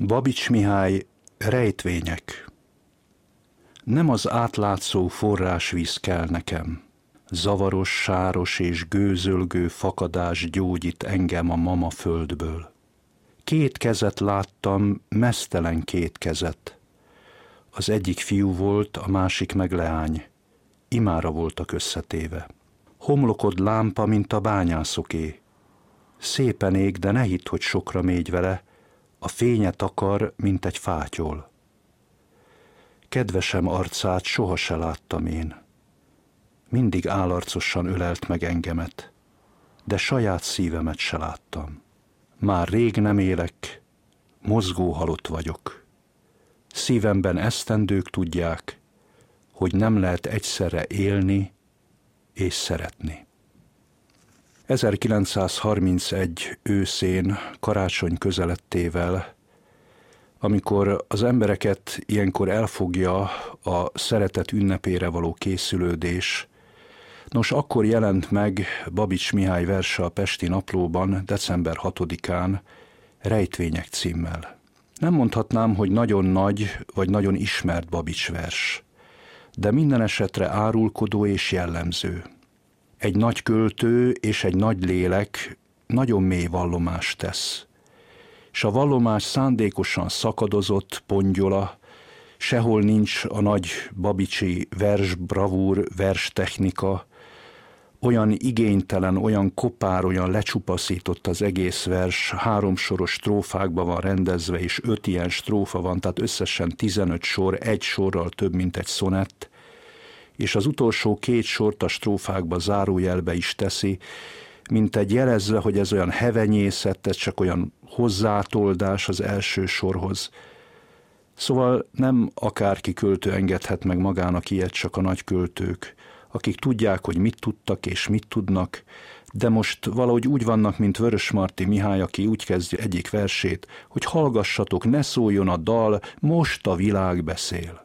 Babits Mihály, rejtvények. Nem az átlátszó forrásvíz kell nekem, zavaros, sáros és gőzölgő fakadás gyógyít engem a mama földből. Két kezet láttam, meztelen két kezet. Az egyik fiú volt, a másik meg leány, imára voltak összetéve. Homlokod lámpa, mint a bányászoké. Szépen ég, de ne hidd, hogy sokra mégy vele, a fénye takar, mint egy fátyol. Kedvesem arcát soha se láttam én. Mindig állarcosan ölelt meg engemet, de saját szívemet se láttam. Már rég nem élek, mozgó halott vagyok. Szívemben esztendők tudják, hogy nem lehet egyszerre élni és szeretni. 1931 őszén, karácsony közelettével, amikor az embereket ilyenkor elfogja a szeretet ünnepére való készülődés, nos, akkor jelent meg Babits Mihály verse a Pesti Naplóban december 6-án Rejtvények címmel. Nem mondhatnám, hogy nagyon nagy vagy nagyon ismert Babits vers, de minden esetre árulkodó és jellemző. Egy nagy költő és egy nagy lélek nagyon mély vallomást tesz, és a vallomás szándékosan szakadozott, pongyola, sehol nincs a nagy babicsi versbravúr, verstechnika, olyan igénytelen, olyan kopár, olyan lecsupaszított az egész vers, 3 soros strófákba van rendezve, és 5 ilyen strófa van, tehát összesen 15 sor, egy sorral több, mint egy szonett, és az utolsó 2 sort a strófákba zárójelbe is teszi, mint egy jelezve, hogy ez olyan hevenyészet, ez csak olyan hozzátoldás az első sorhoz. Szóval nem akárki költő engedhet meg magának ilyet, csak a nagy költők, akik tudják, hogy mit tudtak és mit tudnak, de most valahogy úgy vannak, mint Vörösmarty Mihály, aki úgy kezdi egyik versét, hogy hallgassatok, ne szóljon a dal, most a világ beszél.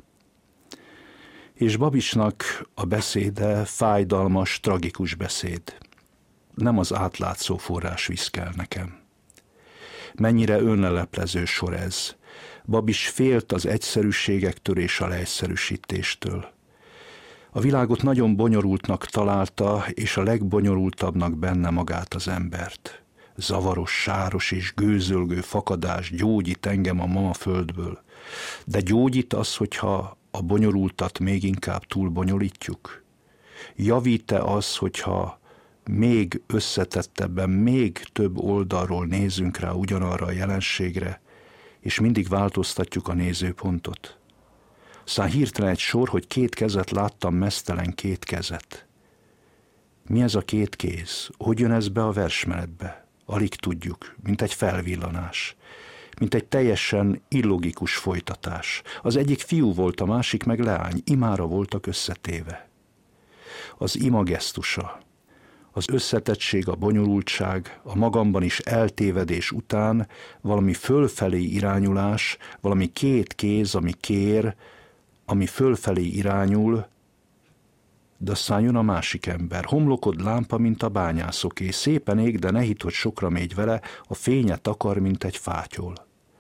És Babicsnak a beszéde fájdalmas, tragikus beszéd. Nem az átlátszó forrásvíz kell nekem. Mennyire önleleplező sor ez. Babics félt az egyszerűségektől és a leegyszerűsítéstől. A világot nagyon bonyolultnak találta, és a legbonyolultabbnak benne magát az embert. Zavaros, sáros és gőzölgő fakadás gyógyít engem a mama földből. De gyógyít az, hogyha a bonyolultat még inkább túlbonyolítjuk? Javít-e az, hogyha még összetettebben, még több oldalról nézünk rá ugyanarra a jelenségre, és mindig változtatjuk a nézőpontot? Aztán hirtelen egy sor, hogy 2 kezet láttam, meztelen 2 kezet. Mi ez a 2 kéz? Hogy jön ez be a versmenetbe? Alig tudjuk, mint egy felvillanás, mint egy teljesen illogikus folytatás. Az egyik fiú volt, a másik meg leány, imára voltak összetéve. Az ima gesztusa, az összetettség, a bonyolultság, a magamban is eltévedés után valami fölfelé irányulás, valami 2 kéz, ami kér, ami fölfelé irányul, de aztán jön a másik ember. Homlokod lámpa, mint a bányászoké, szépen ég, de ne hidd, hogy sokra mégy vele, a fénye takar, mint egy fátyol.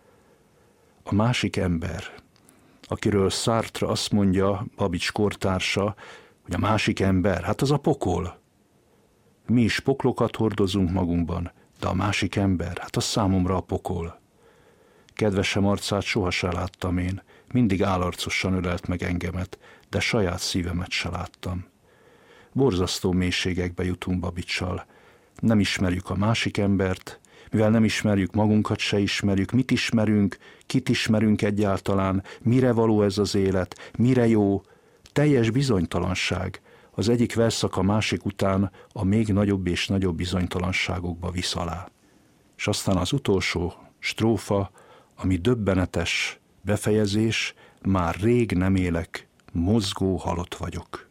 A másik ember, akiről Sartre azt mondja, Babits kortársa, hogy a másik ember, hát az a pokol. Mi is poklokat hordozunk magunkban, de a másik ember, hát az számomra a pokol. Kedvesem arcát sohasem láttam én, mindig állarcosan ölelt meg engemet, de saját szívemet se láttam. Borzasztó mélységekbe jutunk Babicssal. Nem ismerjük a másik embert, mivel nem ismerjük, magunkat se ismerjük, mit ismerünk, kit ismerünk egyáltalán, mire való ez az élet, mire jó, teljes bizonytalanság. Az egyik verszak a másik után a még nagyobb és nagyobb bizonytalanságokba visz alá. És aztán az utolsó strófa, ami döbbenetes befejezés, már rég nem élek, mozgó halott vagyok.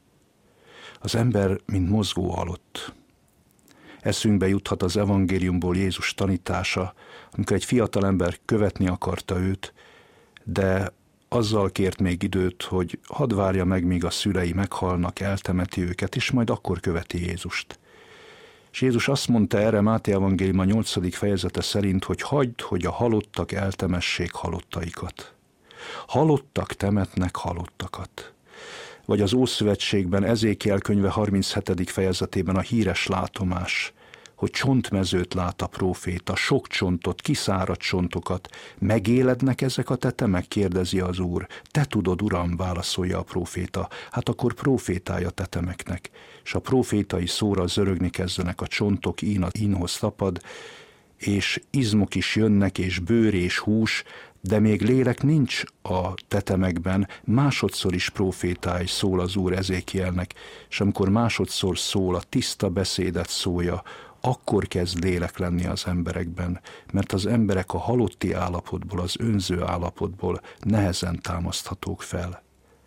Az ember, mint mozgó halott. Eszünkbe juthat az evangéliumból Jézus tanítása, amikor egy fiatalember követni akarta őt, de azzal kért még időt, hogy hadd várja meg, míg a szülei meghalnak, eltemeti őket, és majd akkor követi Jézust. És Jézus azt mondta erre Máté evangélium a 8. fejezete szerint, hogy hagyd, hogy a halottak eltemessék halottaikat. Halottak temetnek halottakat. Vagy az Ószövetségben, Ezékiel könyve 37. fejezetében a híres látomás, hogy csontmezőt lát a próféta, sok csontot, kiszáradt csontokat. Megélednek ezek a tetemek? Kérdezi az Úr. Te tudod, Uram, válaszolja a próféta. Hát akkor prófétája tetemeknek. És a prófétai szóra zörögni kezdenek a csontok, ín az ínhoz tapad, és izmok is jönnek, és bőr és hús, de még lélek nincs a tetemekben, másodszor is prófétáj szól az Úr Ezékielnek, és amikor másodszor szól, a tiszta beszédet szólja, akkor kezd lélek lenni az emberekben, mert az emberek a halotti állapotból, az önző állapotból nehezen támaszthatók fel.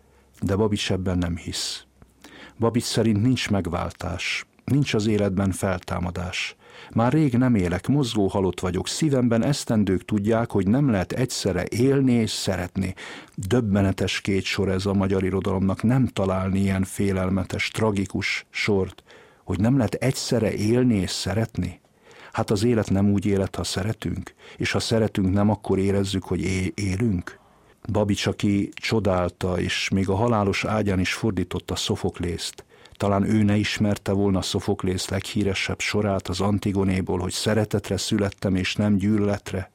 De Babics ebben nem hisz. Babics szerint nincs megváltás, nincs az életben feltámadás. Már rég nem élek, mozgó halott vagyok, szívemben esztendők tudják, hogy nem lehet egyszerre élni és szeretni. Döbbenetes két sor ez a magyar irodalomnak, nem találni ilyen félelmetes, tragikus sort, hogy nem lehet egyszerre élni és szeretni. Hát az élet nem úgy élet, ha szeretünk, és ha szeretünk, nem akkor érezzük, hogy élünk. Babics, aki csodálta, és még a halálos ágyán is fordította Szofoklészt, talán ő ne ismerte volna Szofoklész leghíresebb sorát az Antigonéból, hogy szeretetre születtem és nem gyűlöletre,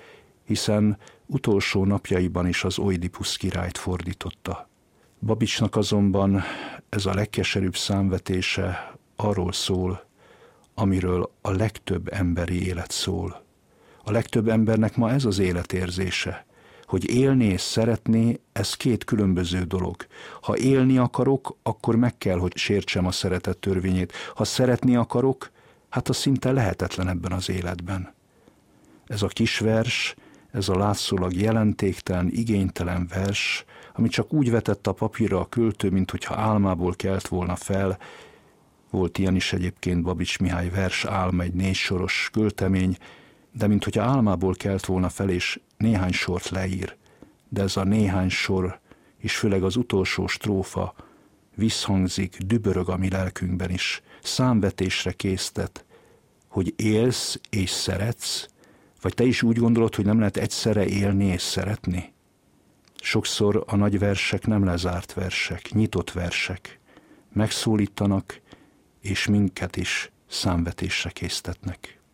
hiszen utolsó napjaiban is az Oidipusz királyt fordította. Babicsnak azonban ez a legkeserűbb számvetése arról szól, amiről a legtöbb emberi élet szól. A legtöbb embernek ma ez az életérzése, hogy élni és szeretni, ez két különböző dolog. Ha élni akarok, akkor meg kell, hogy sértsem a szeretet törvényét. Ha szeretni akarok, hát az szinte lehetetlen ebben az életben. Ez a kis vers, ez a látszólag jelentéktelen, igénytelen vers, ami csak úgy vetett a papírra a költő, minthogyha álmából kelt volna fel. Volt ilyen is egyébként Babics Mihály vers álma, egy 4 soros költemény, de minthogyha álmából kelt volna fel, és néhány sort leír. De ez a néhány sor, és főleg az utolsó strófa visszhangzik, dübörög a mi lelkünkben is, számvetésre késztet, hogy élsz és szeretsz, vagy te is úgy gondolod, hogy nem lehet egyszerre élni és szeretni? Sokszor a nagy versek nem lezárt versek, nyitott versek. Megszólítanak, és minket is számvetésre késztetnek.